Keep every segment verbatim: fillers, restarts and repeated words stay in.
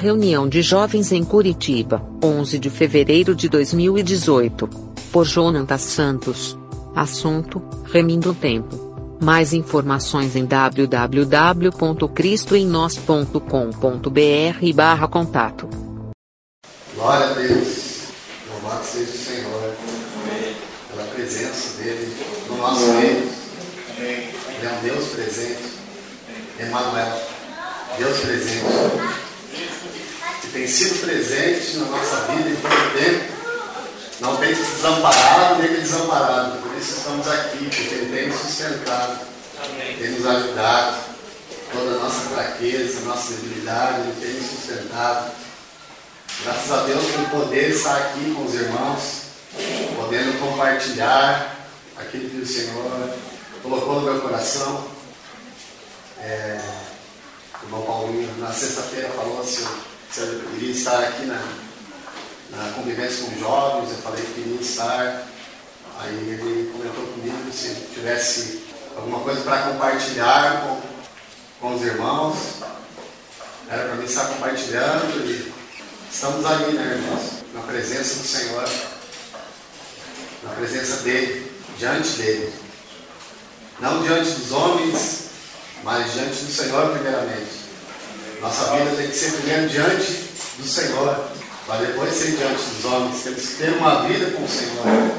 reunião de jovens em Curitiba, onze de fevereiro de dois mil e dezoito. Por Jonathan Santos. Assunto: Remindo o Tempo. Mais informações em w w w ponto cristo em nós ponto com ponto b r barra contato. Glória a Deus. Louvado seja o Senhor. Amém. Pela presença dele no nosso meio. Ele é um Deus presente. Emmanuel. Deus presente. Que tem sido presente na nossa vida em todo tempo. Não tem desamparado nem desamparado. Por isso estamos aqui, porque Ele tem nos sustentado. Amém. Tem nos ajudado. Toda a nossa fraqueza, nossa debilidade, Ele tem nos sustentado. Graças a Deus pelo poder estar aqui com os irmãos, podendo compartilhar aquilo que o Senhor colocou no meu coração. É, o irmão Paulinho, na sexta-feira, falou se eu, se eu queria estar aqui na, na convivência com jovens. Eu falei que queria estar. Aí ele comentou comigo se tivesse alguma coisa para compartilhar com, com os irmãos. Era para mim estar compartilhando. E estamos ali, né, irmãos? Na presença do Senhor, na presença dele, diante dele. Não diante dos homens, mas diante do Senhor primeiramente. Nossa vida tem que ser primeiro diante do Senhor, para depois ser diante dos homens. Temos que ter uma vida com o Senhor.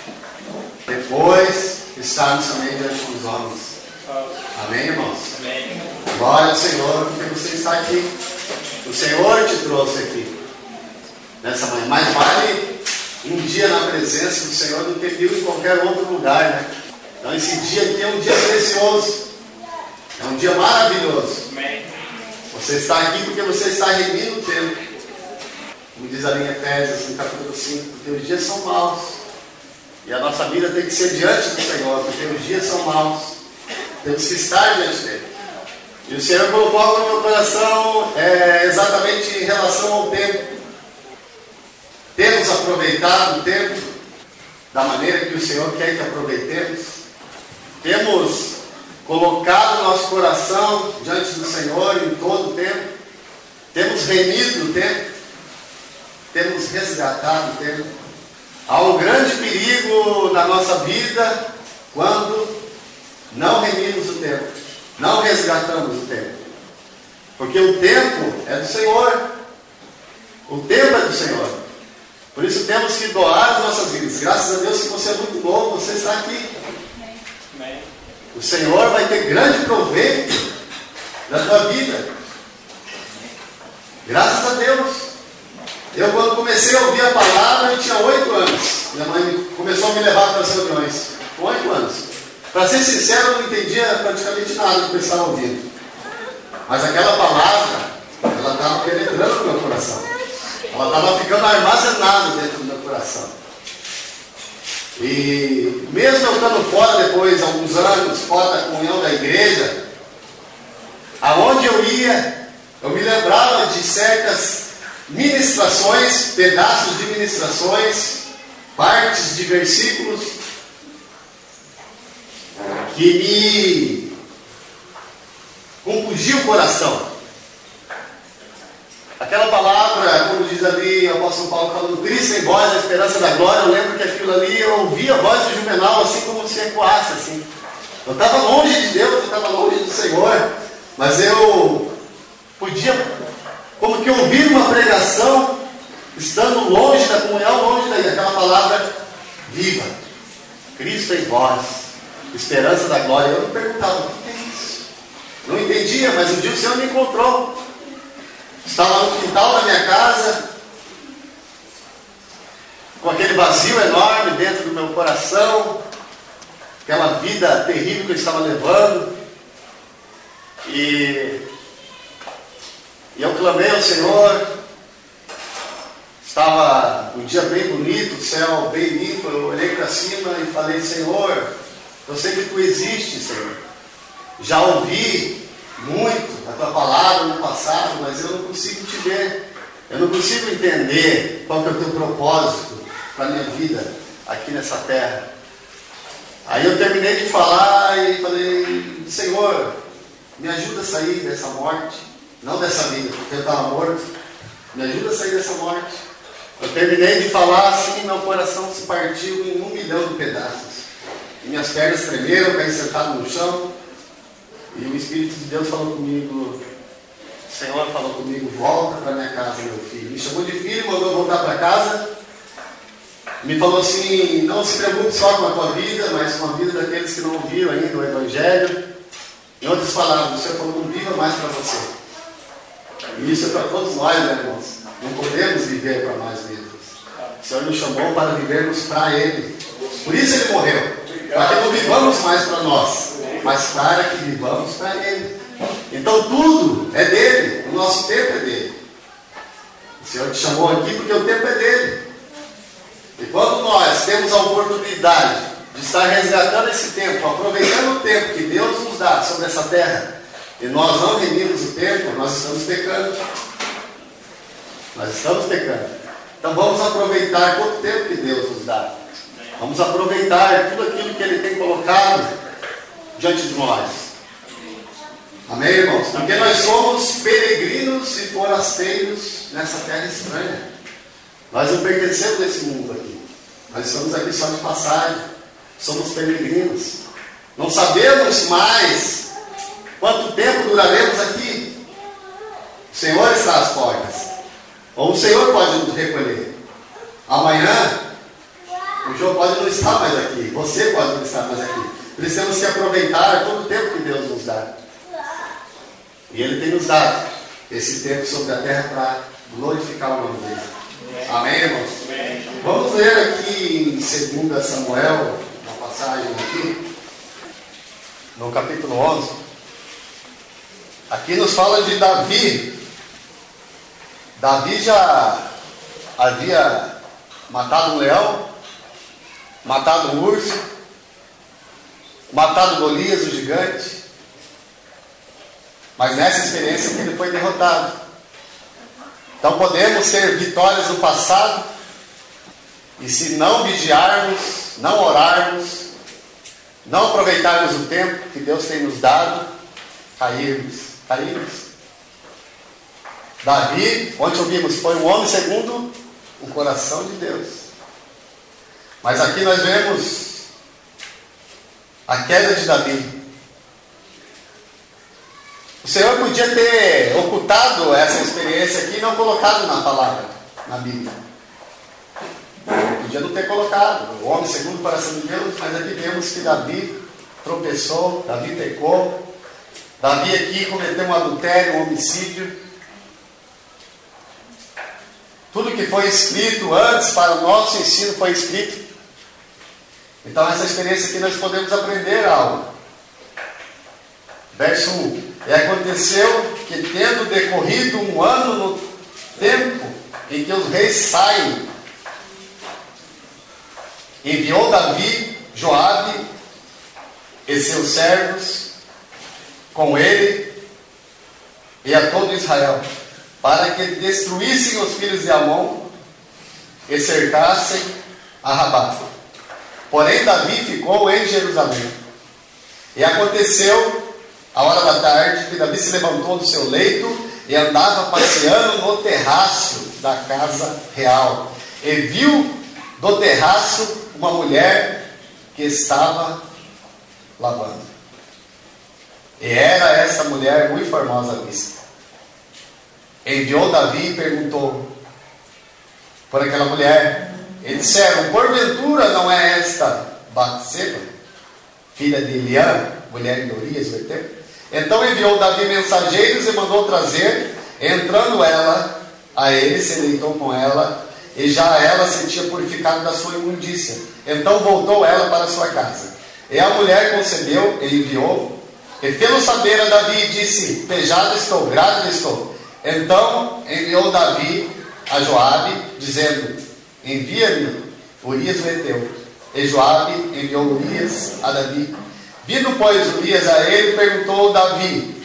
Depois estarmos também diante dos homens. Amém, irmãos? Amém. Glória ao Senhor, porque você está aqui. O Senhor te trouxe aqui nessa manhã. Mais vale um dia na presença do Senhor do que mil em qualquer outro lugar, né? Então esse dia aqui é um dia precioso. É um dia maravilhoso. Amém. Você está aqui porque você está remindo o tempo. Como diz ali em Efésios, no capítulo cinco, porque os dias são maus. E a nossa vida tem que ser diante do Senhor, porque os dias são maus. Temos que estar diante dele. E o Senhor colocou algo no meu coração é, exatamente em relação ao tempo. Temos aproveitado o tempo da maneira que o Senhor quer que aproveitemos. Temos colocado nosso coração diante do Senhor em todo o tempo. Temos remido o tempo. Temos resgatado o tempo. Há um grande perigo na nossa vida quando não remimos o tempo, não resgatamos o tempo. Porque o tempo é do Senhor. O tempo é do Senhor. Por isso temos que doar as nossas vidas. Graças a Deus que você é muito novo, você está aqui. Amém. O Senhor vai ter grande proveito da tua vida. Graças a Deus. Eu, quando comecei a ouvir a palavra, eu tinha oito anos. Minha mãe começou a me levar para as reuniões. Com oito anos. Para ser sincero, eu não entendia praticamente nada do que eu estava ouvindo. Mas aquela palavra, ela estava penetrando no meu coração. Ela estava ficando armazenada dentro do meu coração. E mesmo eu estando fora depois, alguns anos, fora da comunhão da igreja, aonde eu ia, eu me lembrava de certas ministrações, pedaços de ministrações, partes de versículos que me compungiam o coração. Aquela palavra, como diz ali o apóstolo Paulo falando, Cristo em vós, a esperança da glória, eu lembro que aquilo ali, eu ouvia a voz do Juvenal assim como se ecoasse, assim. Eu estava longe de Deus, eu estava longe do Senhor, mas eu podia, como que ouvir uma pregação, estando longe da comunhão, longe daquela palavra viva. Cristo em vós, esperança da glória. Eu me perguntava, o que é isso? Não entendia, mas um dia o Senhor me encontrou. Estava no quintal da minha casa, com aquele vazio enorme dentro do meu coração, aquela vida terrível que eu estava levando, e, e eu clamei ao Senhor. Estava um dia bem bonito, o céu bem limpo. Eu olhei para cima e falei, Senhor, eu sei que Tu existes, Senhor. Já ouvi muito a Tua palavra no passado, mas eu não consigo Te ver. Eu não consigo entender qual que é o Teu propósito para a minha vida aqui nessa terra. Aí eu terminei de falar e falei, Senhor, me ajuda a sair dessa morte, não dessa vida, porque eu estava morto. Me ajuda a sair dessa morte. Eu terminei de falar assim, meu coração se partiu em um milhão de pedaços. E minhas pernas tremeram, caí sentado no chão. E o Espírito de Deus falou comigo, o Senhor falou comigo, volta para minha casa, meu filho. Me chamou de filho, mandou voltar para casa. Me falou assim, não se preocupe só com a tua vida, mas com a vida daqueles que não ouviram ainda o Evangelho. Em outras palavras, o Senhor falou, não viva mais para você. E isso é para todos nós, né, irmãos? Não podemos viver para nós mesmos. O Senhor nos chamou para vivermos para Ele. Por isso Ele morreu. Para que não vivamos mais para nós, mas para que vivamos para Ele. Então tudo é dele, o nosso tempo é dele. O Senhor te chamou aqui porque o tempo é dele. E quando nós temos a oportunidade de estar resgatando esse tempo, aproveitando o tempo que Deus nos dá sobre essa terra, e nós não remimos o tempo, nós estamos pecando. Nós estamos pecando. Então vamos aproveitar todo o tempo que Deus nos dá. Vamos aproveitar tudo aquilo que Ele tem colocado diante de nós. Amém, irmãos? Porque nós somos peregrinos e forasteiros nessa terra estranha. Nós não pertencemos a esse mundo aqui. Nós estamos aqui só de passagem. Somos peregrinos. Não sabemos mais quanto tempo duraremos aqui. O Senhor está às portas. Ou o Senhor pode nos recolher. Amanhã, o João pode não estar mais aqui. Você pode não estar mais aqui. Por isso temos que aproveitar todo o tempo que Deus nos dá. E Ele tem nos dado esse tempo sobre a terra para glorificar o nome dele. Amém, irmãos? Vamos ler aqui em dois Samuel, uma passagem aqui, no capítulo onze. Aqui nos fala de Davi. Davi já havia matado um leão, matado um urso, matado Golias, o gigante. Mas nessa experiência que ele foi derrotado. Então podemos ter vitórias do passado, e se não vigiarmos, não orarmos, não aproveitarmos o tempo que Deus tem nos dado, cairmos, cairmos. Davi, onde ouvimos, foi um homem segundo o coração de Deus. Mas aqui nós vemos a queda de Davi. O Senhor podia ter ocultado essa experiência aqui e não colocado na palavra, na Bíblia. Podia não ter colocado. O homem segundo o coração de Deus, mas aqui vemos que Davi tropeçou, Davi pecou. Davi aqui cometeu um adultério, um homicídio. Tudo que foi escrito antes para o nosso ensino foi escrito. Então essa experiência aqui nós podemos aprender algo. Verso um. E aconteceu que, tendo decorrido um ano no tempo em que os reis saem, enviou Davi, Joabe e seus servos com ele e a todo Israel, para que destruíssem os filhos de Amon e cercassem a Rabá. Porém Davi ficou em Jerusalém. E aconteceu a hora da tarde que Davi se levantou do seu leito e andava passeando no terraço da casa real, e viu do terraço uma mulher que estava lavando. E era essa mulher muito formosa à vista. Enviou Davi e perguntou por aquela mulher. E disseram: porventura não é esta Batseba, filha de Eliã, mulher de Urias, o Eteu? Então enviou Davi mensageiros e mandou trazer. Entrando ela a ele, se deitou com ela, e já ela se tinha purificado da sua imundícia. Então voltou ela para sua casa. E a mulher concebeu e enviou, e fê-lo saber a Davi, e disse: pejada estou, grávida estou. Então enviou Davi a Joabe, dizendo: envia-me Urias o Eteu. E Joabe enviou Urias a Davi. Vindo, pois, Urias a ele, perguntou Davi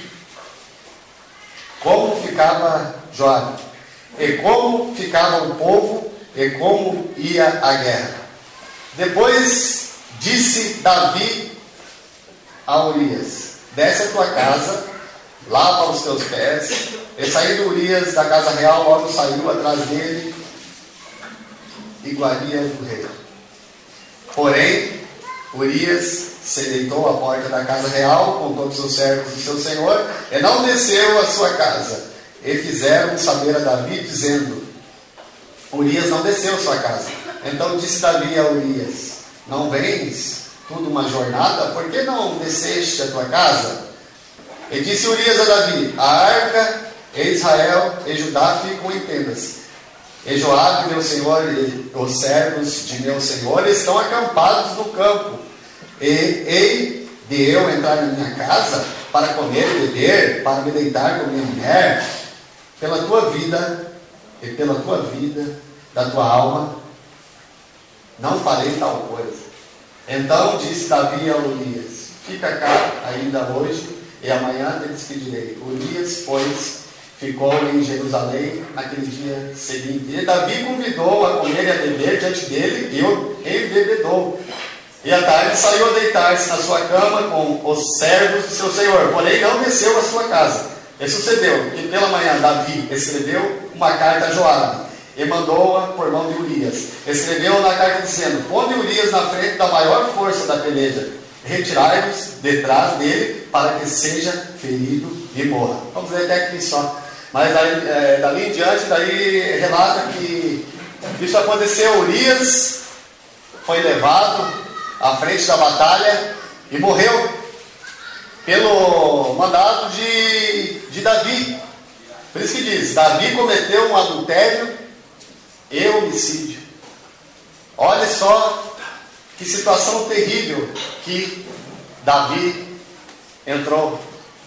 como ficava Joabe, e como ficava o povo, e como ia a guerra. Depois disse Davi a Urias: desce a tua casa, lava os teus pés. E saindo Urias da casa real, logo saiu atrás dele, iguaria do rei. Porém, Urias se deitou à porta da casa real com todos os servos do seu senhor, e não desceu à sua casa. E fizeram saber a Davi, dizendo: Urias não desceu à sua casa. Então disse Davi a Urias: não vens tudo uma jornada? Por que não desceste à tua casa? E disse Urias a Davi: a arca e Israel e Judá ficam em tendas, e Joabe, meu senhor, e os servos de meu senhor estão acampados no campo. E hei de eu entrar na minha casa para comer e beber, para me deitar com minha mulher? Pela tua vida e pela tua vida, da tua alma, não farei tal coisa. Então disse Davi a Urias: fica cá ainda hoje, e amanhã te despedirei. Urias, pois, ficou em Jerusalém naquele dia seguinte. E Davi convidou a comer e a beber diante dele, e o embebedou. E à tarde saiu a deitar-se na sua cama com os servos do seu senhor, porém não desceu à sua casa. E sucedeu que pela manhã Davi escreveu uma carta a Joabe, e mandou-a por mão de Urias. Escreveu na carta dizendo: ponde Urias na frente da maior força da peleja, retirai-vos detrás dele, para que seja ferido e morra. Vamos ver até aqui só. Mas daí, é, dali em diante, daí relata que isso aconteceu. Urias foi levado à frente da batalha e morreu pelo mandado de, de Davi. Por isso que diz: Davi cometeu um adultério e homicídio. Olha só que situação terrível que Davi entrou.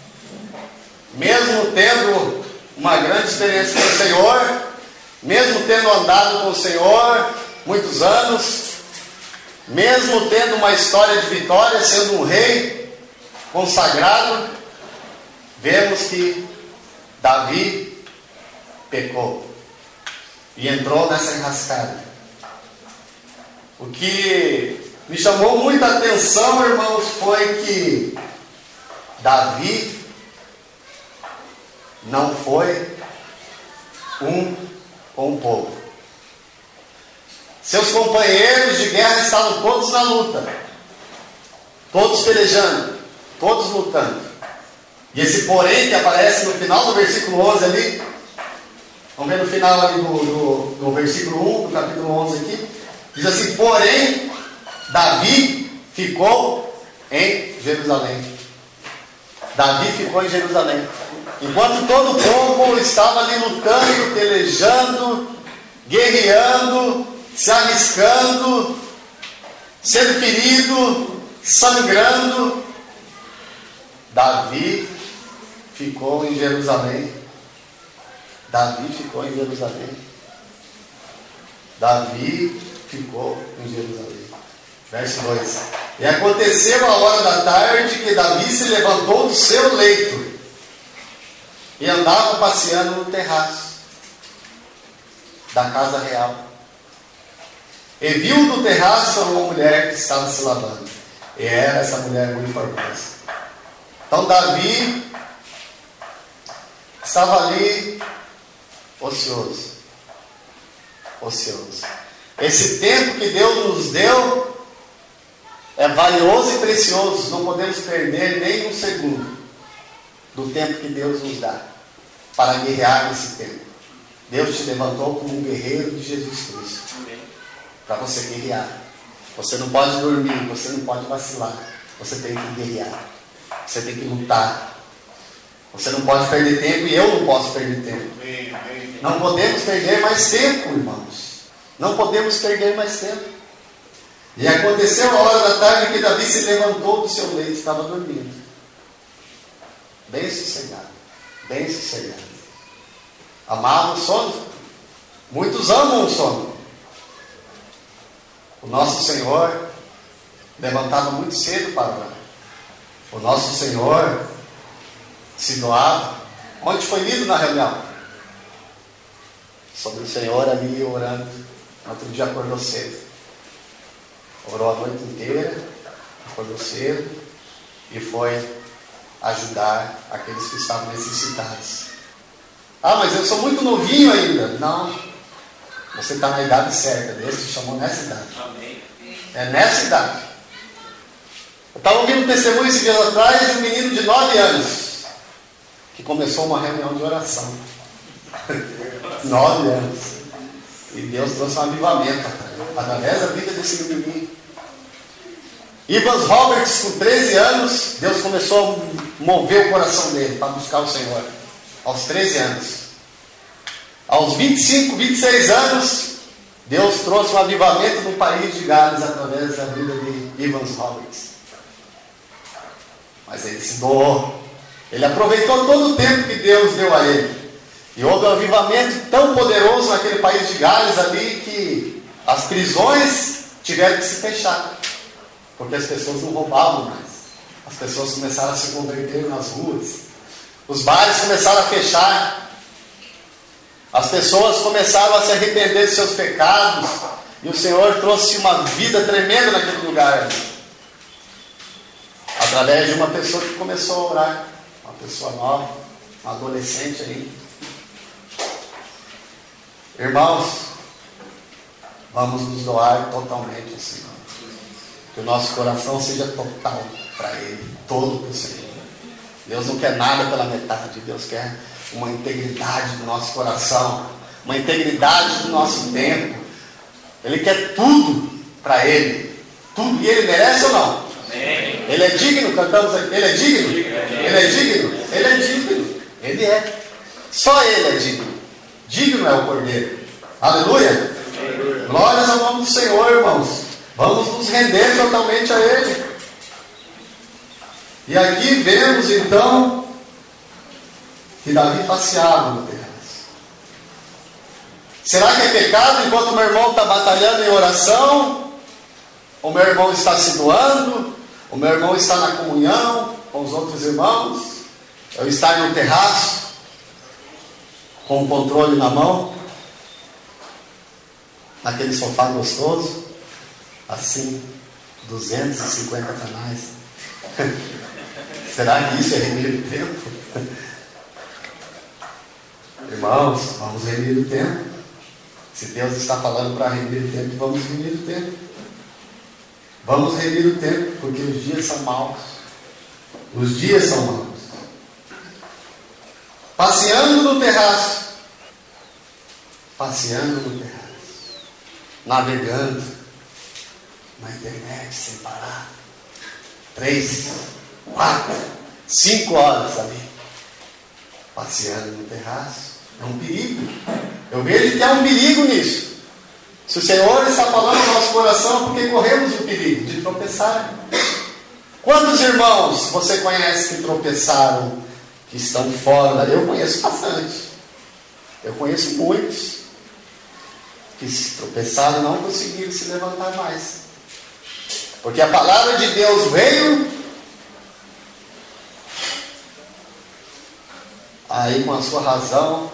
Mesmo tendo uma grande experiência com o Senhor, mesmo tendo andado com o Senhor muitos anos, mesmo tendo uma história de vitória, sendo um rei consagrado, vemos que Davi pecou e entrou nessa enrascada. O que me chamou muita atenção, irmãos, foi que Davi não foi um com o povo. Seus companheiros de guerra estavam todos na luta, todos pelejando, todos lutando. E esse porém que aparece no final do versículo onze ali, vamos ver no final ali do, do, do versículo um, do capítulo onze aqui, diz assim: porém, Davi ficou em Jerusalém. Davi ficou em Jerusalém. Enquanto todo o povo estava ali lutando, pelejando, guerreando, se arriscando, sendo ferido, sangrando, Davi ficou em Jerusalém. Davi ficou em Jerusalém. Davi ficou em Jerusalém. Verso dois. E aconteceu a hora da tarde que Davi se levantou do seu leito e andava passeando no terraço da casa real. E viu no terraço uma mulher que estava se lavando. E era essa mulher muito formosa. Então Davi estava ali ocioso. Ocioso. Esse tempo que Deus nos deu é valioso e precioso. Não podemos perder nem um segundo do tempo que Deus nos dá para guerrear nesse tempo. Deus te levantou como um guerreiro de Jesus Cristo para você guerrear. Você não pode dormir, você não pode vacilar. Você tem que guerrear. Você tem que lutar. Você não pode perder tempo, e eu não posso perder tempo. Não podemos perder mais tempo, irmãos. Não podemos perder mais tempo. E aconteceu a hora da tarde que Davi se levantou do seu leito, estava dormindo. Bem sossegado. Bem sossegado. Amava o sono. Muitos amam o sono. O nosso Senhor levantava muito cedo para orar. O nosso Senhor se doava. Onde foi lido na reunião? Sobre o Senhor ali orando. Outro dia acordou cedo. Orou a noite inteira, acordou cedo e foi ajudar aqueles que estavam necessitados. Ah, mas eu sou muito novinho ainda. Não, você está na idade certa. Deus te chamou nessa idade. É nessa idade. Eu estava ouvindo um testemunho esses dias atrás de um menino de nove anos que começou uma reunião de oração. Nove anos. E Deus trouxe um avivamento através da vida desse menino. Evans Roberts, com treze anos, Deus começou a mover o coração dele para buscar o Senhor. Aos treze anos. Aos vinte e cinco, vinte e seis anos, Deus trouxe um avivamento no país de Gales através da vida de Evans Roberts. Mas ele se doou. Ele aproveitou todo o tempo que Deus deu a ele. E houve um avivamento tão poderoso naquele país de Gales ali que as prisões tiveram que se fechar. Porque as pessoas não roubavam mais. As pessoas começaram a se converter nas ruas. Os bares começaram a fechar. As pessoas começaram a se arrepender de seus pecados. E o Senhor trouxe uma vida tremenda naquele lugar. Através de uma pessoa que começou a orar. Uma pessoa nova, uma adolescente aí. Irmãos, vamos nos doar totalmente ao Senhor. Que o nosso coração seja total para Ele, todo para o Senhor. Deus não quer nada pela metade. Deus quer uma integridade do nosso coração, uma integridade do nosso tempo. Ele quer tudo para Ele, tudo. E Ele merece ou não? Amém. Ele é digno, cantamos aqui. Ele é digno? Ele é digno? Ele é digno. Ele é. Só Ele é digno. Digno é o Cordeiro. Aleluia. Aleluia. Glórias ao nome do Senhor, irmãos. Vamos nos render totalmente a Ele. E aqui vemos então que Davi passeava no terraço. Será que é pecado enquanto meu irmão está batalhando em oração? O meu irmão está se doando? O meu irmão está na comunhão com os outros irmãos? Eu estar no terraço com o controle na mão? Naquele sofá gostoso? Assim, duzentos e cinquenta canais. Será que isso é remir o tempo? Irmãos, vamos remir o tempo. Se Deus está falando para remir o tempo, vamos remir o tempo. Vamos remir o tempo, porque os dias são maus. Os dias são maus. Passeando no terraço. Passeando no terraço. Navegando na internet sem parar. Três, quatro, cinco horas ali. Passeando no terraço. É um perigo. Eu vejo que há um perigo nisso. Se o Senhor está falando no nosso coração, é porque corremos o perigo de tropeçar. Quantos irmãos você conhece que tropeçaram, que estão fora? Eu conheço bastante. Eu conheço muitos que se tropeçaram e não conseguiram se levantar mais. Porque a palavra de Deus veio, aí com a sua razão.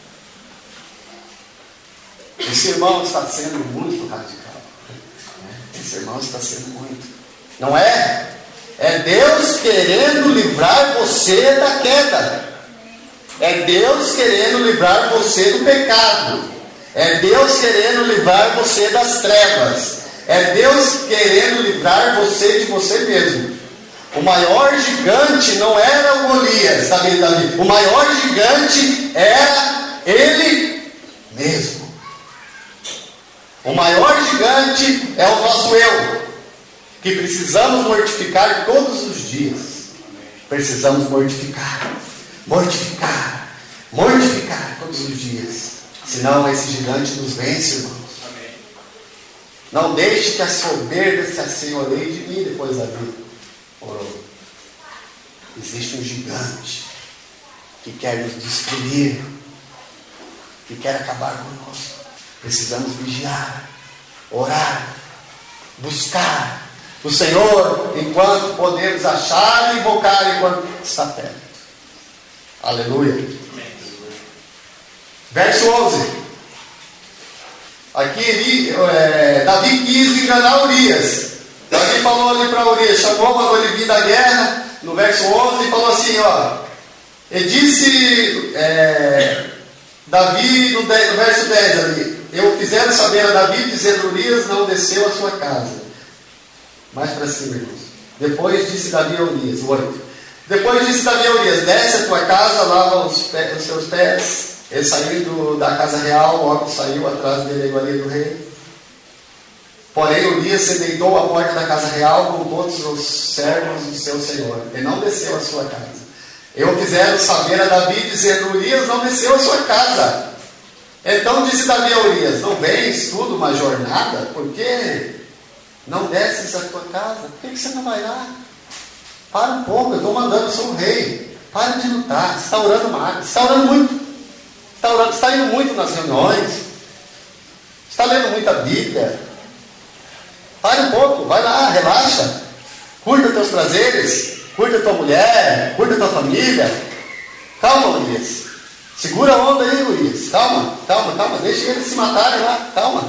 Esse irmão está sendo muito radical. Esse irmão está sendo muito. Não é? É Deus querendo livrar você da queda. É Deus querendo livrar você do pecado. É Deus querendo livrar você das trevas. É Deus querendo livrar você de você mesmo. O maior gigante não era o Golias, Davi, Davi. O maior gigante era ele mesmo. O maior gigante é o nosso eu, que precisamos mortificar todos os dias. Precisamos mortificar, mortificar, mortificar todos os dias. Senão esse gigante nos vence, irmãos. Não deixe que a soberba se assenhoreie de mim depois da vida. Orou. Existe um gigante que quer nos destruir, que quer acabar conosco. Precisamos vigiar, orar, buscar o Senhor enquanto podemos achar e invocar enquanto está perto. Aleluia. Verso onze. Aqui ele, é, Davi quis enganar Urias. Davi falou ali para Urias, chamou, mandou ele vir da guerra, no verso onze, falou assim, ó, e disse é, Davi, no, dez, no verso dez ali, eu fizeram saber a Davi, dizendo, Urias não desceu a sua casa. Mais para cima, irmãos. Depois disse Davi a Urias, oito. Depois disse Davi a Urias, desce a tua casa, lava os, pés, os seus pés. Ele saiu do, da casa real, logo saiu atrás dele a iguaria do rei. Porém, Urias se deitou à porta da casa real com todos os servos do seu senhor, e não desceu a sua casa. Eu fizeram saber a Davi, dizendo, Urias não desceu a sua casa. Então disse Davi a Urias, não vens tudo uma jornada? Por que não desces a tua casa? Por que você não vai lá? Para um pouco, eu estou mandando, eu sou o rei. Para de lutar, você está orando mais, você está orando muito. Você está, orando, você está indo muito nas reuniões. Você está lendo muita Bíblia. Para um pouco, vai lá, relaxa. Curta os teus prazeres. Curta a tua mulher. Curta a tua família. Calma, Urias. Segura a onda aí, Urias. Calma, calma, calma. Deixa eles se matarem lá. Calma.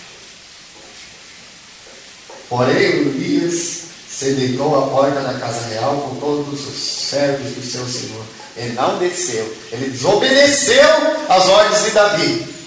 Porém, Urias se deitou à porta da casa real com todos os servos do seu senhor. Ele não desceu. Ele desobedeceu às ordens de Davi.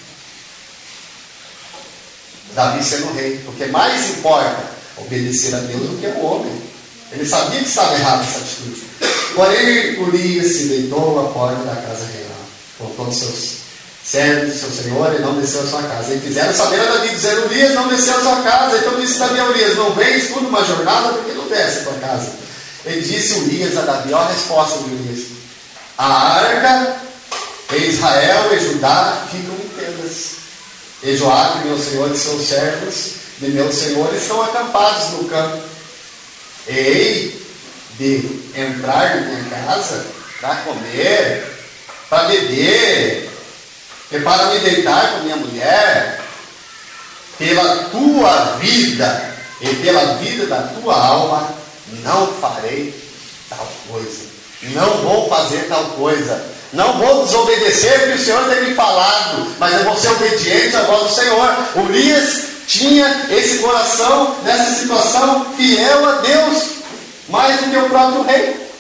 Davi sendo rei, porque mais importa obedecer a Deus do que o homem. Ele sabia que estava errado essa atitude. Porém, Urias se deitou à porta da casa real, com todos os seus servos, seu senhor, e não desceu a sua casa. E fizeram saber a Davi, dizendo, Urias não desceu a sua casa. Então disse Davi a Urias, não vens tudo uma jornada, porque não desce a tua casa. Ele disse Urias a Davi, olha a resposta de Urias. A arca, e Israel e Judá ficam em tendas. E Joabe, meu senhor, e seus servos de meu senhor estão acampados no campo. E hei de entrar em minha casa para comer, para beber, e para me deitar com minha mulher. Pela tua vida e pela vida da tua alma, não farei tal coisa. Não vou fazer tal coisa. Não vou desobedecer porque o Senhor tem me falado, mas eu vou ser obediente à voz do Senhor. Urias tinha esse coração, nessa situação, fiel a Deus, mais do que o próprio rei.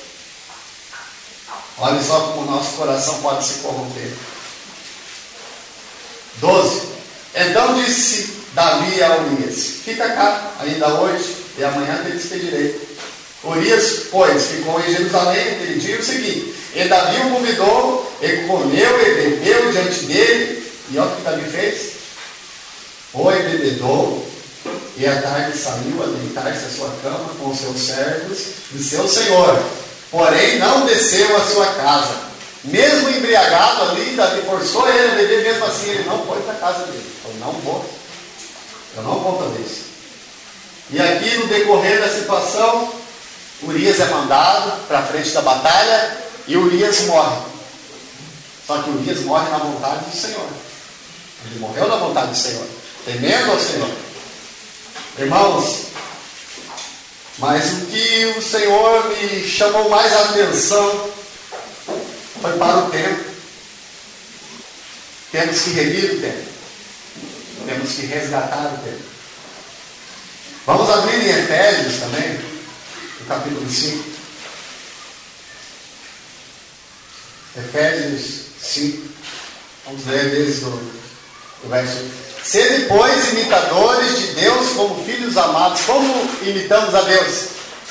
Olha só como o nosso coração pode se corromper. doze. Então disse Davi a Urias, fica cá ainda hoje, e amanhã te despedirei. Urias, pois, ficou em Jerusalém aquele dia o seguinte, e Davi o convidou, e comeu e bebeu diante dele, e olha o que Davi fez, foi e bebedou, e à tarde saiu a deitar-se à sua cama com os seus servos de seu senhor, porém não desceu à sua casa, mesmo embriagado ali, Davi forçou ele a beber, mesmo assim ele não foi para a casa dele, eu não vou, eu não vou fazer isso. E aqui no decorrer da situação, Urias é mandado para a frente da batalha e Urias morre. Só que Urias morre na vontade do Senhor. Ele morreu na vontade do Senhor, temendo ao Senhor. Irmãos, mas o que o Senhor me chamou mais a atenção foi para o tempo. Temos que remir o tempo. Temos que resgatar o tempo. Vamos abrir em Efésios também. Capítulo cinco. Efésios cinco. Vamos ler desde o verso. Sede, pois, imitadores de Deus como filhos amados. Como imitamos a Deus?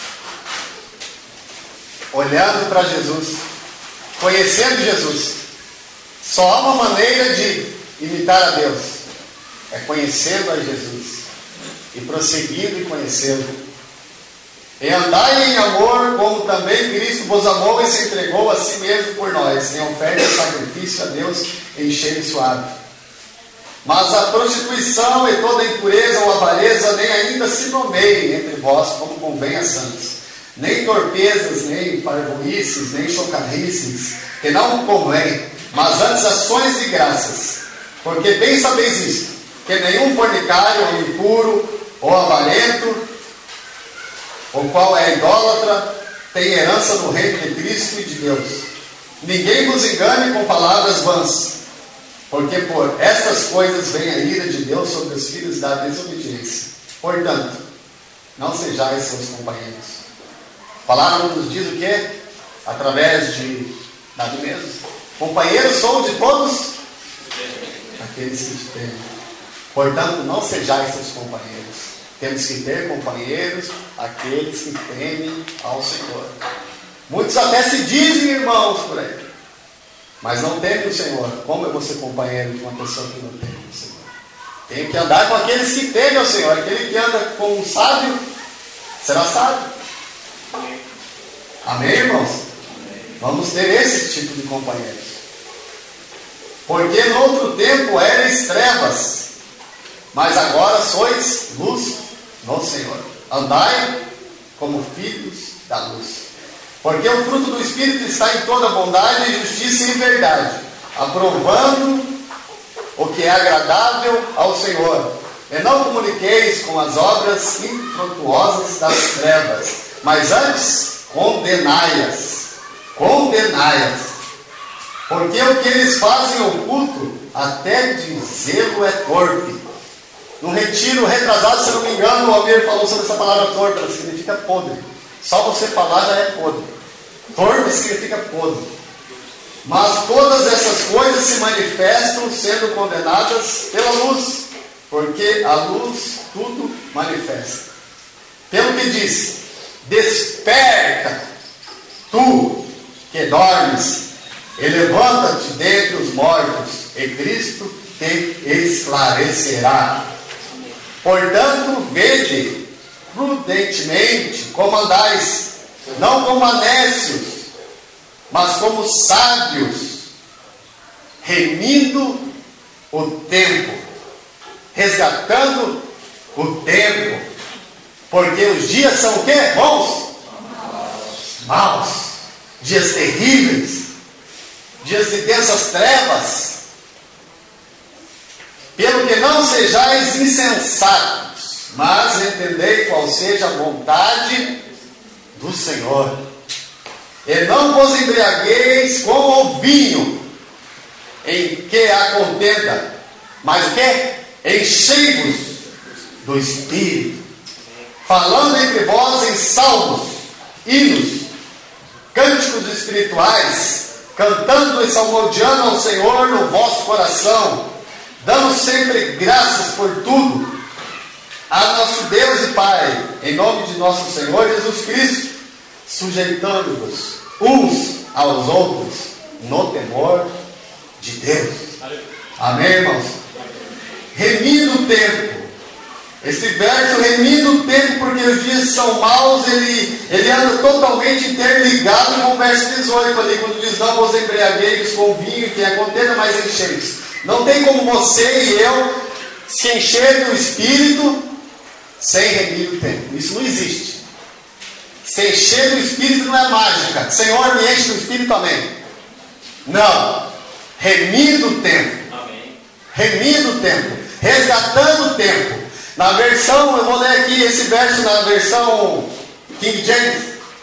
Olhando para Jesus. Conhecendo Jesus. Só há uma maneira de imitar a Deus. É conhecendo a Jesus. E prosseguindo e conhecendo. E andai em amor, como também Cristo vos amou e se entregou a si mesmo por nós, em oferta e sacrifício a Deus em cheiro suave. Mas a prostituição e toda impureza ou avareza nem ainda se nomeiem entre vós, como convém a santos. Nem torpezas, nem parvoíces, nem chocarrices, que não convém, mas antes ações de graças. Porque bem sabeis isto, que nenhum fornicário, ou impuro, ou avarento, o qual é idólatra, tem herança no reino de Cristo e de Deus. Ninguém vos engane com palavras vãs, porque por estas coisas vem a ira de Deus sobre os filhos da desobediência. Portanto, não sejais seus companheiros. palavra nos diz o quê? Através de nada mesmo. Companheiros são de todos aqueles que te temem. Portanto, não sejais seus companheiros. Temos que ter companheiros, aqueles que temem ao Senhor. Muitos até se dizem irmãos por aí, mas não temem o Senhor. Como eu vou ser companheiro de uma pessoa que não teme o Senhor? Tenho que andar com aqueles que temem ao Senhor. Aquele que anda com um sábio será sábio. Amém, irmãos? Vamos ter esse tipo de companheiros. Porque no outro tempo erais trevas, mas agora sois luz no Senhor. Andai como filhos da luz. Porque o fruto do Espírito está em toda bondade, justiça e verdade, aprovando o que é agradável ao Senhor. E não comuniqueis com as obras infrutuosas das trevas, mas antes condenai-as. Condenai-as. Porque o que eles fazem oculto, até dizê-lo é torpe. No retiro retrasado, se não me engano, o Almir falou sobre essa palavra torpe, ela significa podre. Só você falar já é podre. Torpe significa podre. Mas todas essas coisas se manifestam sendo condenadas pela luz, porque a luz tudo manifesta. Pelo que diz: desperta, tu que dormes, e levanta-te dentre os mortos, e Cristo te esclarecerá. Portanto, vede prudentemente como andais, não como a nécios, mas como sábios, remindo o tempo, resgatando o tempo, porque os dias são o quê? Bons? Maus. Dias terríveis, dias de densas trevas. Pelo que não sejais insensatos, mas entendei qual seja a vontade do Senhor. E não vos embriagueis com o vinho, em que há contenda, mas o que? Enchei-vos do Espírito, falando entre vós em salmos, hinos, cânticos espirituais, cantando e salmodiando ao Senhor no vosso coração, dando sempre graças por tudo a nosso Deus e Pai, em nome de nosso Senhor Jesus Cristo, sujeitando-vos uns aos outros no temor de Deus. Amém, irmãos? Remindo o tempo. Esse verso remida o tempo, porque os dias são maus, ele, ele anda totalmente interligado com o verso dezoito ali, quando diz: não vos embriagueis com vinho, que é contenda, mas enchei-vos. Não tem como você e eu se encher do Espírito sem remir o tempo. Isso não existe. Se encher do Espírito não é mágica. Senhor, me enche do Espírito, amém. Não. Remindo o tempo. Amém. Remindo o tempo. Resgatando o tempo. Na versão, eu vou ler aqui esse verso na versão King James.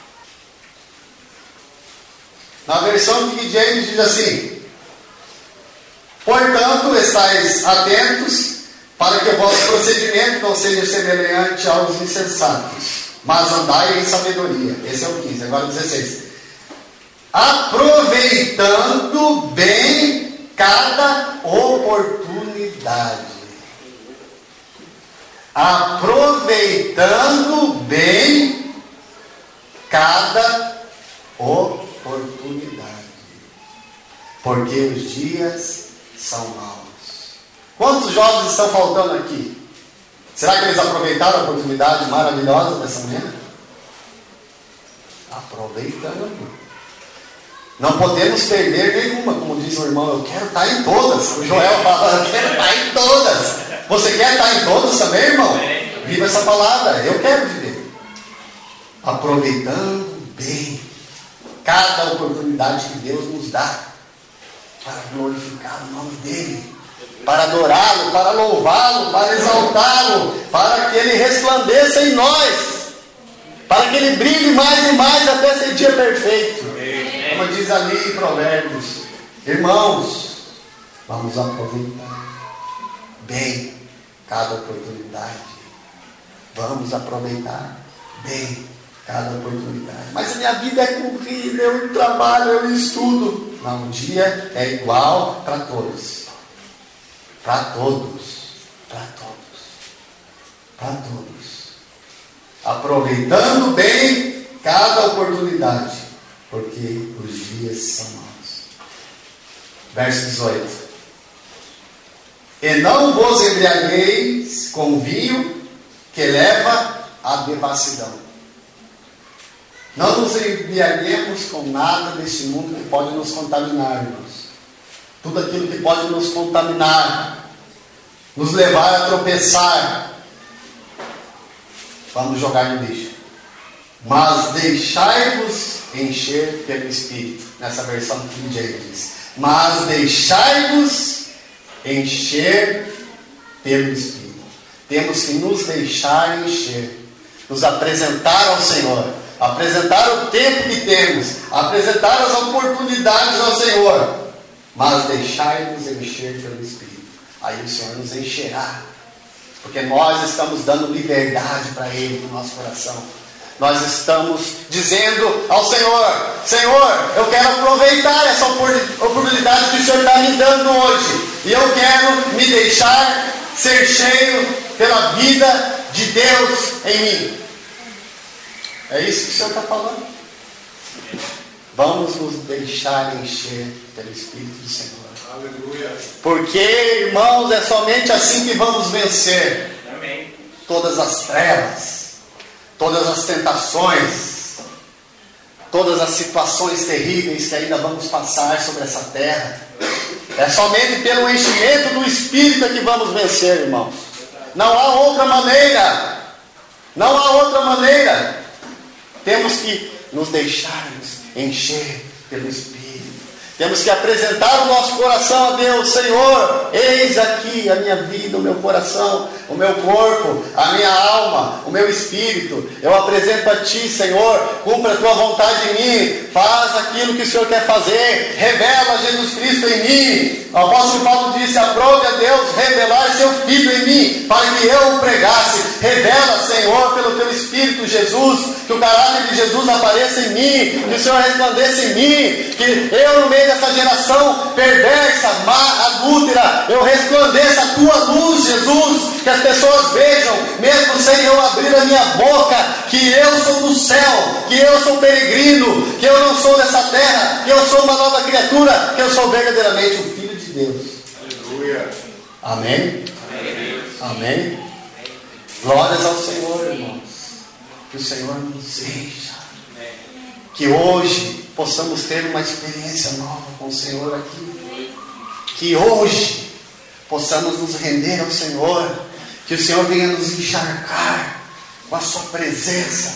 Na versão King James diz assim: portanto, estáis atentos para que o vosso procedimento não seja semelhante aos insensatos, mas andai em sabedoria. Esse é o quinze, agora o dezesseis. Aproveitando bem cada oportunidade. Aproveitando bem cada oportunidade, porque os dias são maus. Quantos jovens estão faltando aqui? Será que eles aproveitaram a oportunidade maravilhosa dessa manhã? Aproveitando. Não podemos perder nenhuma, como diz o irmão: eu quero estar em todas. O Joel fala: eu quero estar em todas. Você quer estar em todas também, irmão? Viva essa palavra. Eu quero viver. Aproveitando bem cada oportunidade que Deus nos dá para glorificar o nome dEle, para adorá-lo, para louvá-lo, para exaltá-lo, para que Ele resplandeça em nós, para que Ele brilhe mais e mais até ser dia perfeito. Como diz ali em Provérbios: irmãos, vamos aproveitar bem cada oportunidade. Vamos aproveitar bem Cada oportunidade. Mas a minha vida é corrida, eu trabalho, eu estudo. Não, um dia é igual para todos. Para todos. Para todos. Para todos. Aproveitando bem cada oportunidade. Porque os dias são maus. Verso dezoito. E não vos embriagueis com vinho que leva à devassidão. Não nos embriaguemos com nada deste mundo que pode nos contaminar, irmãos. Tudo aquilo que pode nos contaminar, nos levar a tropeçar, vamos jogar no lixo. Mas deixai-vos encher pelo Espírito. Nessa versão King James diz: mas deixai-vos encher pelo Espírito. Temos que nos deixar encher, nos apresentar ao Senhor, apresentar o tempo que temos, apresentar as oportunidades ao Senhor, mas deixai-nos encher pelo Espírito. Aí o Senhor nos encherá, porque nós estamos dando liberdade para Ele no nosso coração. Nós estamos dizendo ao Senhor: Senhor, eu quero aproveitar essa oportunidade que o Senhor está me dando hoje, e eu quero me deixar ser cheio pela vida de Deus em mim. É isso que o Senhor está falando. Vamos nos deixar encher pelo Espírito do Senhor. Aleluia. Porque, irmãos, é somente assim que vamos vencer. Amém. Todas as trevas, todas as tentações, todas as situações terríveis que ainda vamos passar sobre essa terra. É somente pelo enchimento do Espírito que vamos vencer, irmãos. Não há outra maneira. Não há outra maneira. Temos que nos deixarmos encher pelo Espírito. Temos que apresentar o nosso coração a Deus. Senhor, eis aqui a minha vida, o meu coração, o meu corpo, a minha alma, o meu espírito. Eu apresento a Ti, Senhor. Cumpra a Tua vontade em mim. Faz aquilo que o Senhor quer fazer. Revela Jesus Cristo em mim. O apóstolo Paulo disse: aprove a Deus revelar seu Filho em mim, para que eu o pregasse. Revela, Senhor, pelo Teu Espírito, Jesus, que o caráter de Jesus apareça em mim, que o Senhor resplandeça em mim, que eu, no meio dessa geração perversa, má, adúltera, eu resplandeça a Tua luz, Jesus, que as pessoas vejam, mesmo sem eu abrir a minha boca, que eu sou do céu, que eu sou peregrino, que eu não sou dessa terra, que eu sou uma nova criatura, que eu sou verdadeiramente um Filho de Deus. Aleluia. Amém? Amém. Amém. Glórias ao Senhor, irmãos. Que o Senhor nos encha. Que hoje possamos ter uma experiência nova com o Senhor aqui. Que hoje possamos nos render ao Senhor. Que o Senhor venha nos encharcar com a Sua presença.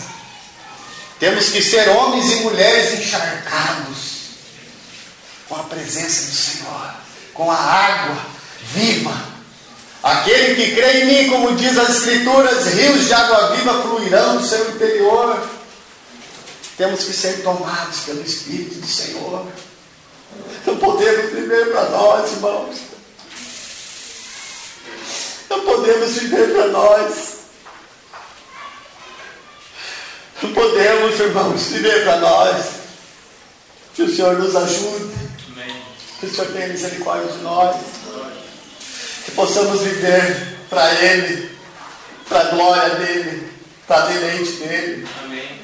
Temos que ser homens e mulheres encharcados com a presença do Senhor, com a água viva. Aquele que crê em mim, como diz as Escrituras, rios de água viva fluirão do seu interior. Temos que ser tomados pelo Espírito do Senhor. Não podemos viver para nós, irmãos. Não podemos viver para nós. Não podemos, irmãos, viver para nós. Que o Senhor nos ajude. Que o Senhor tenha misericórdia de nós. Que possamos viver para Ele, para a glória dEle, para deleite dEle. Amém.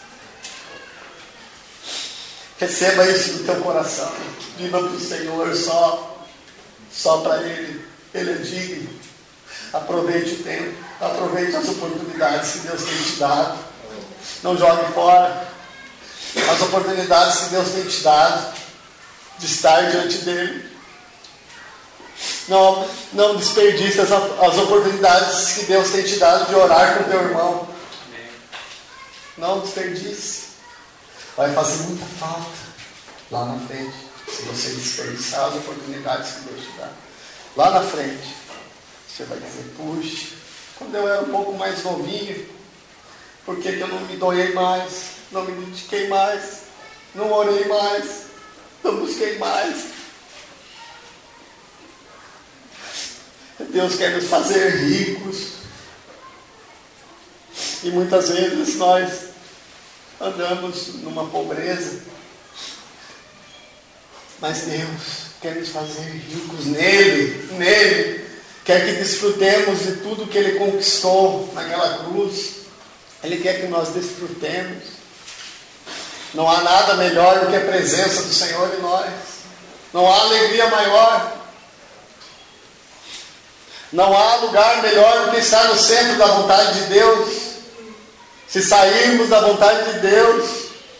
Receba isso no teu coração. Viva para o Senhor só, só para Ele. Ele é digno. Aproveite o tempo, aproveite as oportunidades que Deus tem te dado. Não jogue fora as oportunidades que Deus tem te dado de estar diante dEle. Não, não desperdice as, as oportunidades que Deus tem te dado de orar com teu irmão. Não desperdice. Vai fazer muita falta lá na frente, se você desperdiçar as oportunidades que Deus te dá. Lá na frente, você vai dizer: puxa, quando eu era um pouco mais novinho, por que que eu não me doei mais? Não me dediquei mais? Não orei mais? Não busquei mais? Deus quer nos fazer ricos. E muitas vezes nós andamos numa pobreza. Mas Deus quer nos fazer ricos nele, nele. Quer que desfrutemos de tudo que Ele conquistou naquela cruz. Ele quer que nós desfrutemos. Não há nada melhor do que a presença do Senhor em nós. Não há alegria maior. Não há lugar melhor do que estar no centro da vontade de Deus. Se sairmos da vontade de Deus,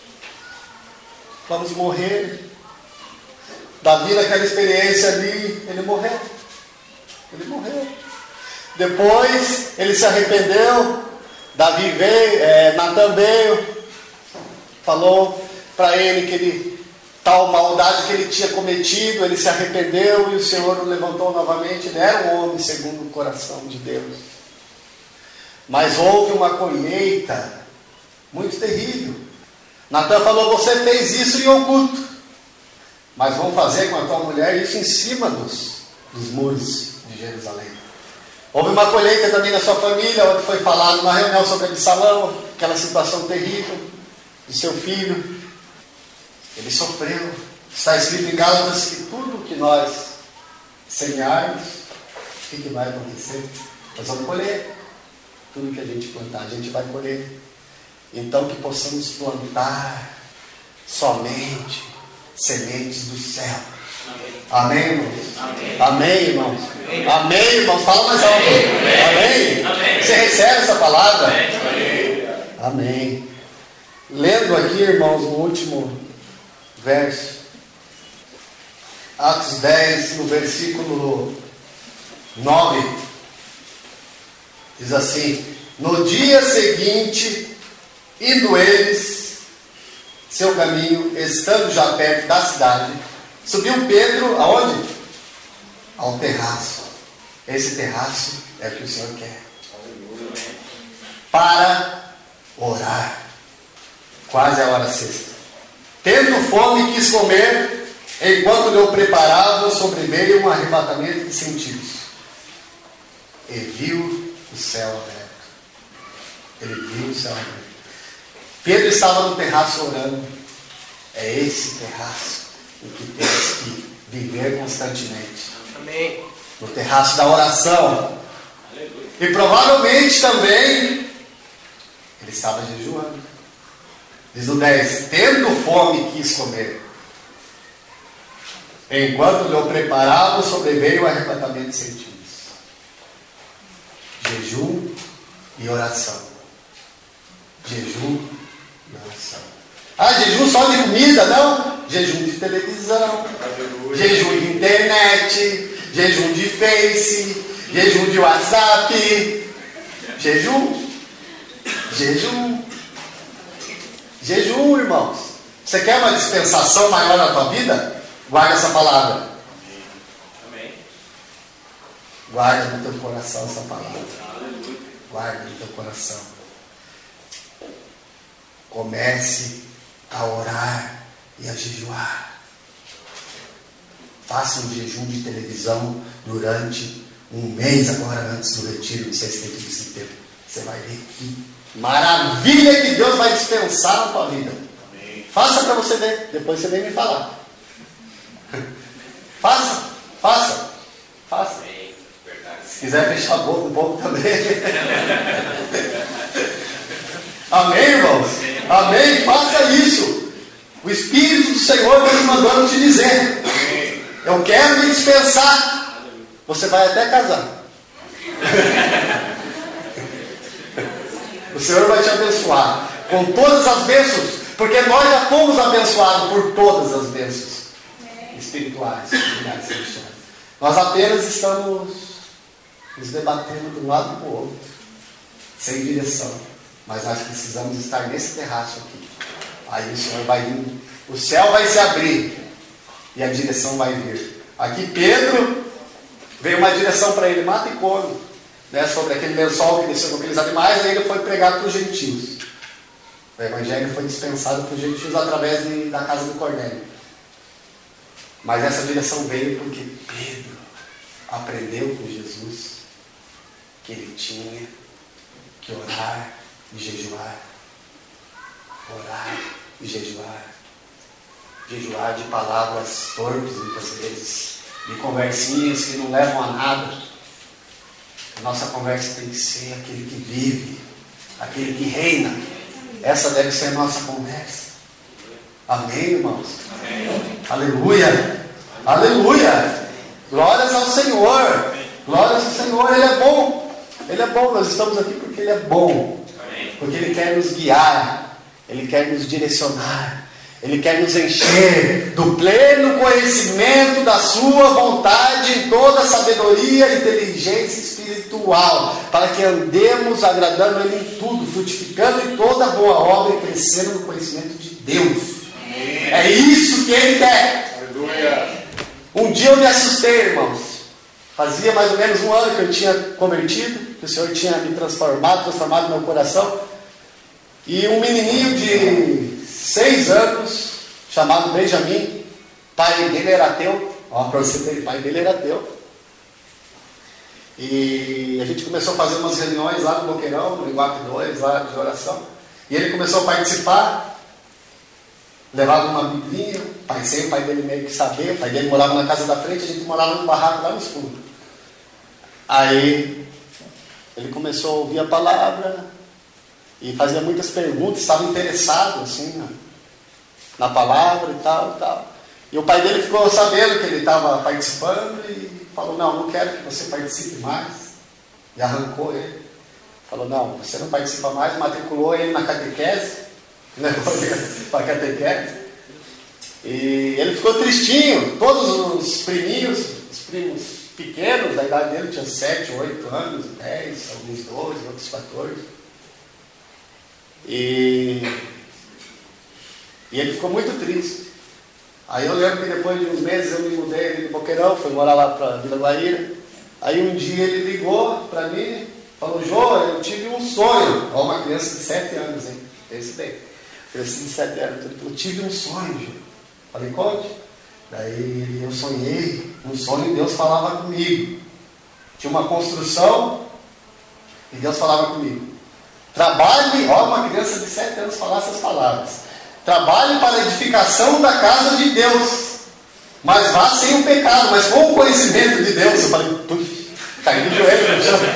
vamos morrer. Davi, naquela experiência ali, ele morreu. Ele morreu. Depois, ele se arrependeu. Davi veio, é, Natan veio, falou para ele que ele, tal maldade que ele tinha cometido, ele se arrependeu e o Senhor o levantou novamente. Ele era um homem segundo o coração de Deus. Mas houve uma colheita muito terrível. Natan falou: você fez isso em oculto, mas vamos fazer com a tua mulher isso em cima dos, dos muros de Jerusalém. Houve uma colheita também na sua família, onde foi falado numa reunião sobre Absalão, aquela situação terrível de seu filho. Ele sofreu. Está escrito em Gálatas que tudo que nós semearmos, o que, que vai acontecer? Nós vamos colher. Tudo que a gente plantar, a gente vai colher. Então que possamos plantar somente sementes do céu. Amém, irmãos? Amém, Amém irmãos? Amém. Amém, irmãos? Fala mais alto. Amém. Amém. Amém. Você recebe essa palavra? Amém. Amém. Lendo aqui, irmãos, o último verso. Atos dez, no versículo nove. Diz assim: no dia seguinte, indo eles seu caminho, estando já perto da cidade, subiu Pedro aonde? Ao terraço. Esse terraço é o que o Senhor quer. Para orar. Quase a hora sexta. Tendo fome, quis comer, enquanto lhe preparavam, sobreveio um arrebatamento de sentidos. E viu o céu aberto. Ele viu o céu aberto. Pedro estava no terraço orando. É esse terraço em que temos que viver constantemente. Amém. No terraço da oração. Aleluia. E provavelmente também ele estava jejuando. Diz o dez: tendo fome, quis comer. Enquanto lhe preparavam, sobreveio o arrebatamento de sentidos. Jejum e oração. Jejum e oração. Ah, jejum só de comida? Não. Jejum de televisão. Aleluia. Jejum de internet. Jejum de Face. Jejum de WhatsApp. Jejum. Jejum. Jejum, irmãos. Você quer uma dispensação maior na tua vida? Guarda essa palavra. Amém. Guarda no teu coração essa palavra. Guarda no teu coração. Comece a orar e a jejuar. Faça um jejum de televisão durante um mês agora antes do retiro. Não sei se tem que visitar. Você vai ver que maravilha que Deus vai dispensar na tua vida. Amém. Faça para você ver. Depois você vem me falar. Faça, faça, faça. Amém. Se quiser fechar a boca um pouco também. Amém, irmãos? Amém. Faça isso. O Espírito do Senhor está nos mandando te dizer. Eu quero me dispensar. Você vai até casar. O Senhor vai te abençoar com todas as bênçãos, porque nós já fomos abençoados por todas as bênçãos espirituais. Nós apenas estamos nos debatendo de um lado para o outro, sem direção. Mas nós precisamos estar nesse terraço aqui. Aí o Senhor vai vir, o céu vai se abrir e a direção vai vir. Aqui Pedro veio uma direção para ele: mata e come, né, sobre aquele lençol que desceu com aqueles animais. Aí ele foi pregar para os gentios. O evangelho foi dispensado para os gentios através de, da casa do Cornélio. Mas essa direção veio porque Pedro aprendeu com Jesus que ele tinha que orar e jejuar. orar e jejuar. Jejuar de palavras torpes muitas vezes, de conversinhas que não levam a nada. A nossa conversa tem que ser aquele que vive, aquele que reina. Essa deve ser a nossa conversa. Amém, irmãos? Amém. Aleluia! Aleluia! Glórias ao Senhor! Glórias ao Senhor! Ele é bom! Ele é bom, nós estamos aqui porque Ele é bom. Porque Ele quer nos guiar, Ele quer nos direcionar, Ele quer nos encher do pleno conhecimento da sua vontade em toda sabedoria e inteligência espiritual, para que andemos agradando Ele em tudo, frutificando em toda boa obra e crescendo no conhecimento de Deus. Amém. É isso que Ele quer. Aleluia. Um dia eu me assustei, irmãos. Fazia mais ou menos um ano que eu tinha convertido, que o Senhor tinha me transformado, transformado meu coração. E um menininho de seis anos, chamado Benjamin, pai dele era ateu. Ó, para você ter, pai dele era ateu. E a gente começou a fazer umas reuniões lá no Boqueirão, no Iguape dois, lá de oração. E ele começou a participar. Levava uma biblinha, pai sem o pai dele meio que sabia, o pai dele morava na casa da frente, a gente morava num barraco lá no fundo. Aí ele começou a ouvir a palavra e fazia muitas perguntas, estava interessado assim na, na palavra e tal e tal. E o pai dele ficou sabendo que ele estava participando e falou: não, não quero que você participe mais. E arrancou ele. Falou: não, você não participa mais, matriculou ele na catequese. Levou ele para a catequese. E ele ficou tristinho. Todos os priminhos, os primos pequenos da idade dele, tinham sete, oito anos, dez, alguns doze, outros quatorze. E, e ele ficou muito triste. Aí eu lembro que depois de uns meses eu me mudei ali do Boqueirão, fui morar lá para Vila Guaíra. Aí um dia ele ligou para mim, falou: Jô, eu tive um sonho. Ó, uma criança de sete anos, hein? Esse daí. Criança de sete anos. Ele falou: tive um sonho, Jô. Falei: conte. Daí eu sonhei, um sonho, e Deus falava comigo. Tinha uma construção e Deus falava comigo. Trabalhe, ó, uma criança de sete anos falar essas palavras. Trabalhe para a edificação da casa de Deus, mas vá sem o pecado, mas com o conhecimento de Deus. Eu falei: puf, caí no joelho no chão.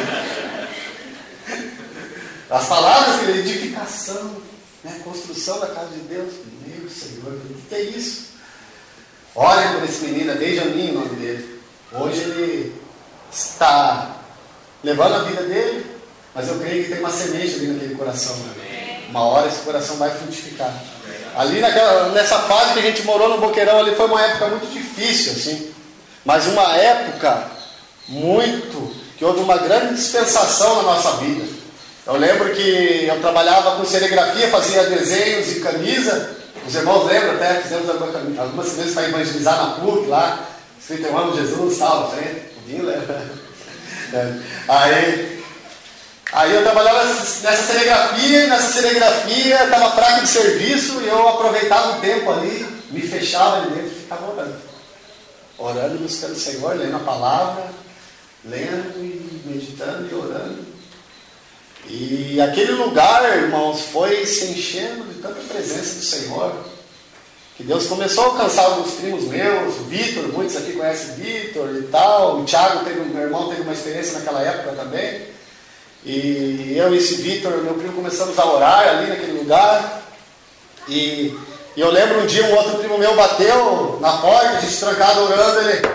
As palavras de edificação, né? Construção da casa de Deus. Meu Senhor, o que é isso? Olhem por esse menino, é Benjamin o nome dele. Hoje ele está levando a vida dele, mas eu creio que tem uma semente ali naquele coração. Né? Uma hora esse coração vai frutificar. Ali naquela, nessa fase que a gente morou no Boqueirão, ali foi uma época muito difícil, assim. Mas uma época muito, que houve uma grande dispensação na nossa vida. Eu lembro que eu trabalhava com serigrafia, fazia desenhos e camisa. Os irmãos lembram até, fizemos algumas vezes para evangelizar na P U C lá, escrito Eu Amo Jesus, tal, frente, tudinho lembra. É. Aí, aí eu trabalhava nessa serigrafia, e nessa serigrafia estava fraco de serviço, e eu aproveitava o tempo ali, me fechava ali dentro e ficava orando. Orando e buscando o Senhor, lendo a palavra, lendo e meditando e orando. E aquele lugar, irmãos, foi se enchendo de tanta presença do Senhor, que Deus começou a alcançar alguns primos meus, o Vitor, muitos aqui conhecem o Vitor e tal, o Thiago, teve, meu irmão, teve uma experiência naquela época também, e eu e esse Vitor, meu primo, começamos a orar ali naquele lugar, e, e eu lembro um dia um outro primo meu bateu na porta, a gente trancado orando, ele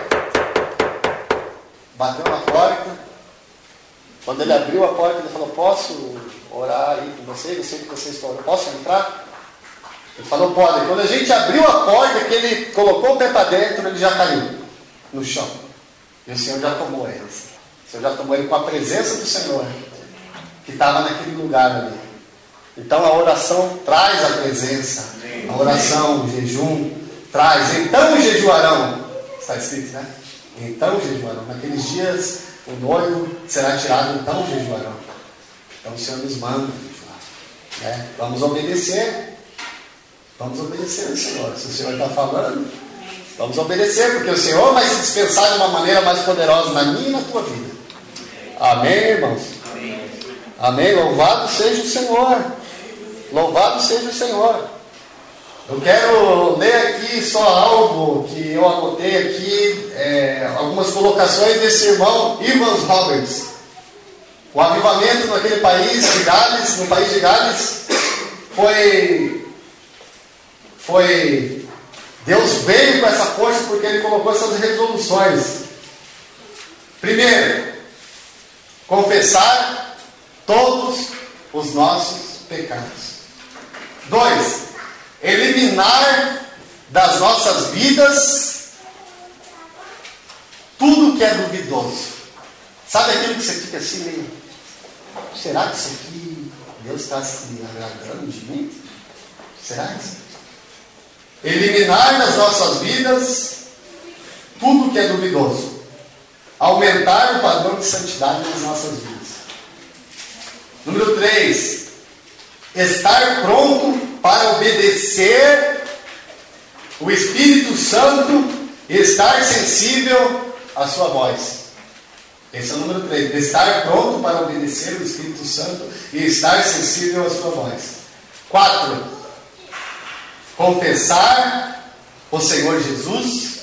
bateu na porta. Quando ele abriu a porta, ele falou: posso orar aí com vocês? Eu sei que vocês estão orando. Posso entrar? Ele falou: pode. Quando a gente abriu a porta, que ele colocou o pé para dentro, ele já caiu no chão. E o Senhor já tomou ele. O Senhor já tomou ele com a presença do Senhor, que estava naquele lugar ali. Então a oração traz a presença. A oração, o jejum, traz. Então jejuarão. Está escrito, né? Então jejuarão. Naqueles dias o noivo será tirado, então jejuarão. Então o Senhor nos manda jejuar. Né? Vamos obedecer. Vamos obedecer ao Senhor. Se o Senhor está falando, vamos obedecer, porque o Senhor vai se dispensar de uma maneira mais poderosa na minha e na tua vida. Amém, irmãos? Amém. Amém. Louvado seja o Senhor. Louvado seja o Senhor. Eu quero ler aqui só algo que eu anotei aqui, é, algumas colocações desse irmão Evans Roberts. O avivamento naquele país de Gales, no país de Gales, foi, foi, Deus veio com essa força porque Ele colocou essas resoluções. Primeiro, confessar todos os nossos pecados. Dois, eliminar das nossas vidas tudo que é duvidoso. Sabe aquilo que você fica assim meio, será que isso aqui Deus está se agradando de mim? Será que isso? Eliminar das nossas vidas tudo que é duvidoso. Aumentar o padrão de santidade nas nossas vidas. Número três, estar pronto para obedecer o Espírito Santo e estar sensível à sua voz. Esse é o número três. Estar pronto para obedecer o Espírito Santo e estar sensível à sua voz. quatro. Confessar o Senhor Jesus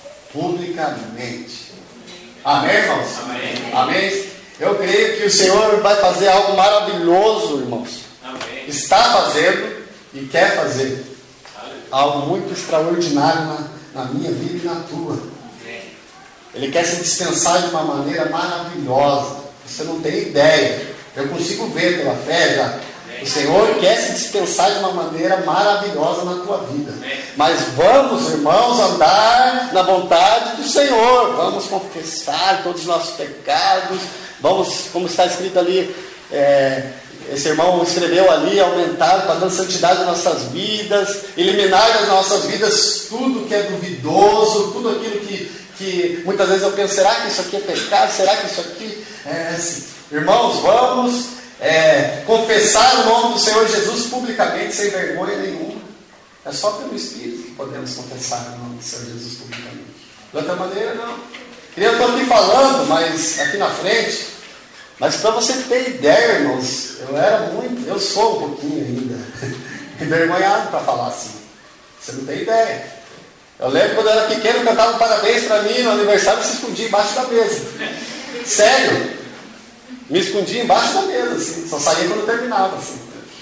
publicamente. Amém, irmãos? Amém. Amém. Eu creio que o Senhor vai fazer algo maravilhoso, irmãos. Amém. Está fazendo e quer fazer algo muito extraordinário na, na minha vida e na tua. Ele quer se dispensar de uma maneira maravilhosa. Você não tem ideia. Eu consigo ver pela fé já. O Senhor quer se dispensar de uma maneira maravilhosa na tua vida. Mas vamos, irmãos, andar na vontade do Senhor. Vamos confessar todos os nossos pecados. Vamos, como está escrito ali, é, esse irmão escreveu ali, aumentar o padrão de santidade das nossas vidas, eliminar das nossas vidas tudo que é duvidoso, tudo aquilo que, que muitas vezes eu penso, será que isso aqui é pecado? Será que isso aqui é assim? Irmãos, vamos é, confessar o nome do Senhor Jesus publicamente, sem vergonha nenhuma. É só pelo Espírito que podemos confessar o nome do Senhor Jesus publicamente. De outra maneira, não. Eu estou aqui falando, mas aqui na frente, mas para você ter ideia, irmãos, eu era muito, eu sou um pouquinho ainda envergonhado para falar assim. Você não tem ideia. Eu lembro quando eu era pequeno, cantava parabéns para mim no aniversário, se escondia embaixo da mesa. Sério, me escondia embaixo da mesa, assim, só saía quando terminava, assim.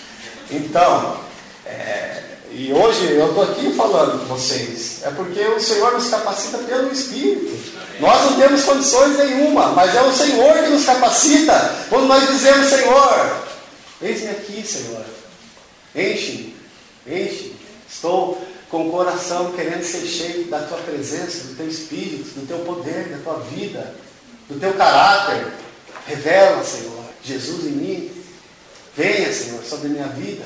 Então, é, e hoje eu estou aqui falando com vocês, é porque o Senhor nos capacita pelo Espírito. Nós não temos condições nenhuma, mas é o Senhor que nos capacita. Quando nós dizemos, Senhor, eis-me aqui, Senhor, enche-me, enche-me. Estou com o coração querendo ser cheio da Tua presença, do Teu Espírito, do Teu poder, da Tua vida, do Teu caráter. Revela, Senhor, Jesus em mim. Venha, Senhor, sobre a minha vida.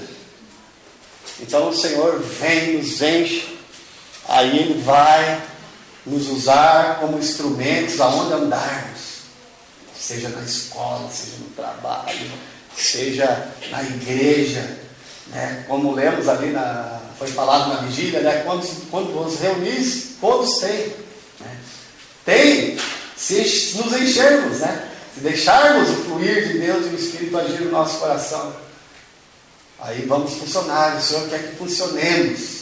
Então o Senhor vem, nos enche, aí Ele vai nos usar como instrumentos aonde andarmos, seja na escola, seja no trabalho, seja na igreja, né? Como lemos ali, na, foi falado na vigília, né? quando, quando vos reunis, todos têm, né? Tem, se nos enchermos, né? Se deixarmos o fluir de Deus e o Espírito agir no nosso coração, aí vamos funcionar. O Senhor quer que funcionemos,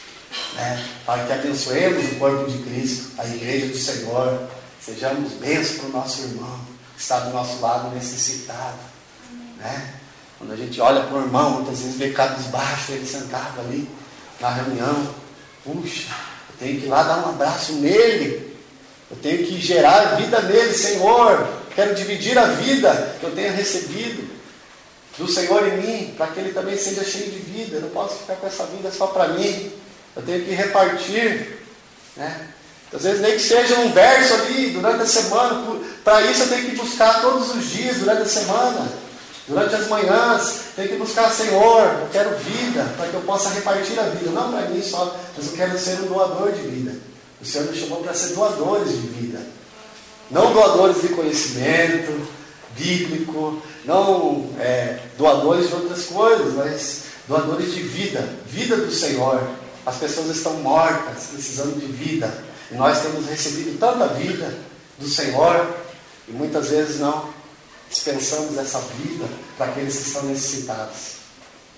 né? Para que abençoemos o corpo de Cristo, a igreja do Senhor, sejamos bênçãos para o nosso irmão que está do nosso lado necessitado, né? Quando a gente olha para o irmão, muitas vezes vê cabisbaixo, ele sentado ali na reunião, puxa, eu tenho que ir lá dar um abraço nele, eu tenho que gerar vida nele. Senhor, quero dividir a vida que eu tenho recebido do Senhor em mim, para que ele também seja cheio de vida. Eu não posso ficar com essa vida só para mim, eu tenho que repartir, né? Às vezes nem que seja um verso ali durante a semana. Para isso eu tenho que buscar todos os dias durante a semana, durante as manhãs, tenho que buscar, Senhor, eu quero vida, para que eu possa repartir a vida, não para mim só, mas eu quero ser um doador de vida. O Senhor nos chamou para ser doadores de vida, não doadores de conhecimento bíblico, não é, doadores de outras coisas, mas doadores de vida, vida do Senhor. As pessoas estão mortas, precisando de vida, e nós temos recebido tanta vida do Senhor, e muitas vezes não dispensamos essa vida para aqueles que estão necessitados.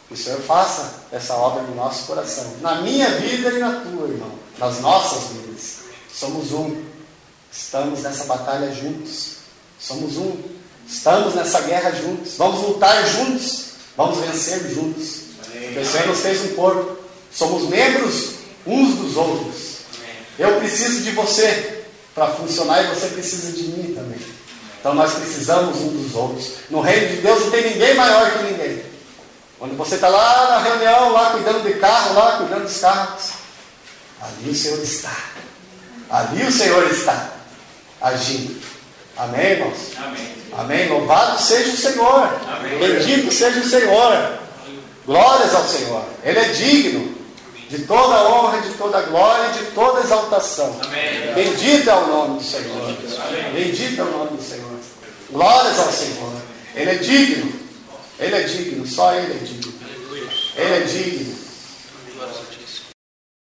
Que o Senhor faça essa obra no nosso coração. Na minha vida e na tua, irmão. Nas nossas vidas. Somos um. Estamos nessa batalha juntos. Somos um. Estamos nessa guerra juntos. Vamos lutar juntos. Vamos vencer juntos. Porque o Senhor nos fez um corpo. Somos membros uns dos outros. Eu preciso de você para funcionar e você precisa de mim também. Então nós precisamos um dos outros. No reino de Deus não tem ninguém maior que ninguém. Quando você está lá na reunião, lá cuidando de carro, lá cuidando dos carros, ali o Senhor está. Ali o Senhor está agindo. Amém, irmãos? Amém. Amém. Louvado seja o Senhor. Amém. Bendito seja o Senhor. Glórias ao Senhor. Ele é digno de toda honra, de toda glória e de toda exaltação. Amém. Bendito é o nome do Senhor. Amém. Bendito é o nome do Senhor. Glórias ao Senhor. Ele é digno. Ele é digno. Só Ele é digno. Ele é digno.